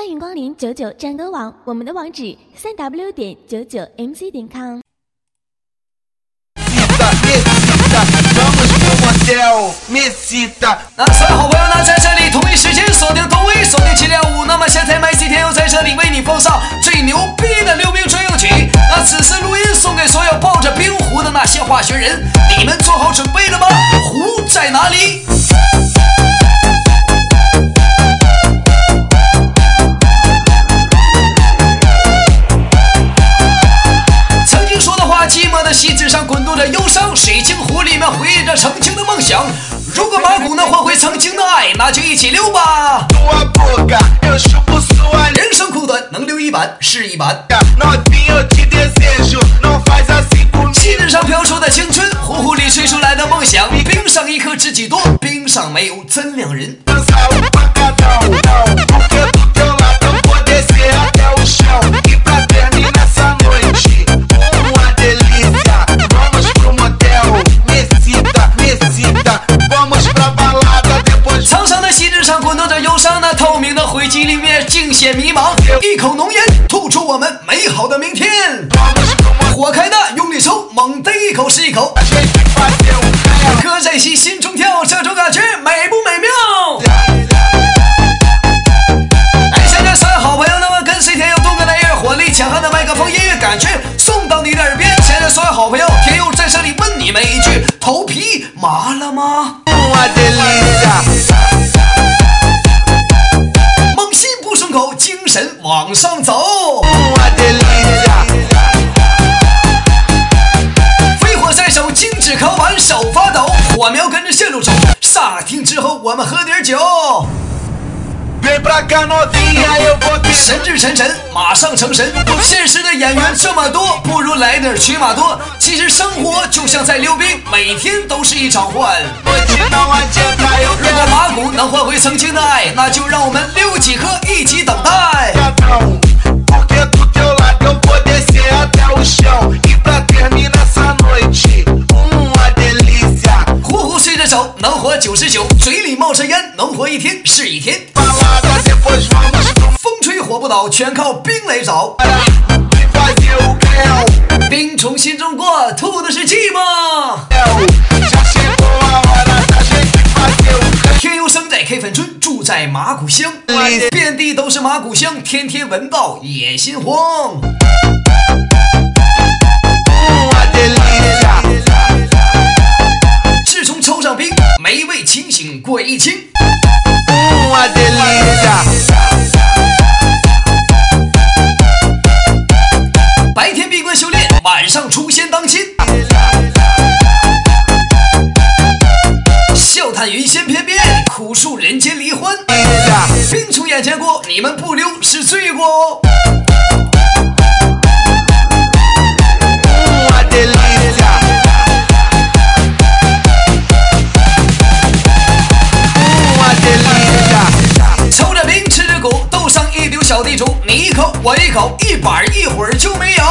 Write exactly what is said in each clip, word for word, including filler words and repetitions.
欢迎光临九九战歌网，我们的网址三 w 点九九 m c 点 com。 那所有好朋友呢，在这里同一时间锁定东威，锁定七点五。那么现在麦基天佑在这里为你奉上最牛逼的溜冰专用曲。那此次录音送给所有抱着冰壶的那些化学人，你们做好准备了吗？壶在哪里？曾经说的话，寂寞的锡纸上滚动着忧伤，水晶壶里面回忆着曾经的梦想。如果马古能换回曾经的爱，那就一起溜吧。人生苦短，能溜一板是一板。锡纸上飘出的青春，壶壶里吹出来的梦想。冰上一颗知己多，冰上没有怎两人。苍上的锡纸上滚动着忧伤，那透明的灰烬里面尽显迷茫。一口浓烟吐出我们美好的明天。火开的用力抽，猛的一口是一口。歌在心心中跳，这种感觉美不美妙？哎，现在所有好朋友，那么跟随天佑动感的音乐，火力强悍的麦克风音乐感觉送到你的耳边。现在所有好朋友，天佑在这里问你们一句：头皮麻了吗？梦心不松口，精神往上走。飞火在手，精致烤完手发抖，火苗跟着线路走。煞听之后，我们喝点酒。神志沉沉，马上成神。现实的演员这么多，不如来点曲马多。其实生活就像在溜冰，每天都是一场换。如果马古能换回曾经的爱，那就让我们溜几颗一起等待。呼呼睡着手，能活九十九；嘴里冒着烟，能活一天是一天。风吹火不倒，全靠冰来找。冰从心中过，吐的是寂寞。天佑生在 K 粉村，住在马古乡，遍地都是马古香，天天闻到也心慌。自从抽上冰，没味清醒过一清。白天闭关修炼，晚上出仙当亲。笑谈云仙翩翩，苦诉人间离欢。冰从眼前过，你们不溜是罪过。抽着冰吃着苦，斗上一丢小地主，你一口我一口，一板一会儿就没有。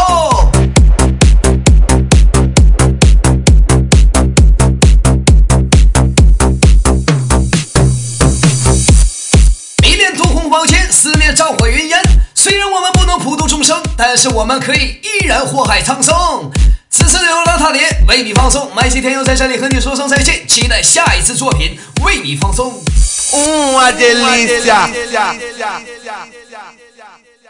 迷恋屠洪宝剑，思念照火云烟。虽然我们不能普度众生，但是我们可以依然祸害苍生。此次流浪踏点为你放送，麦基天佑在这里和你说声再见，期待下一次作品为你放送。 Uma delícia.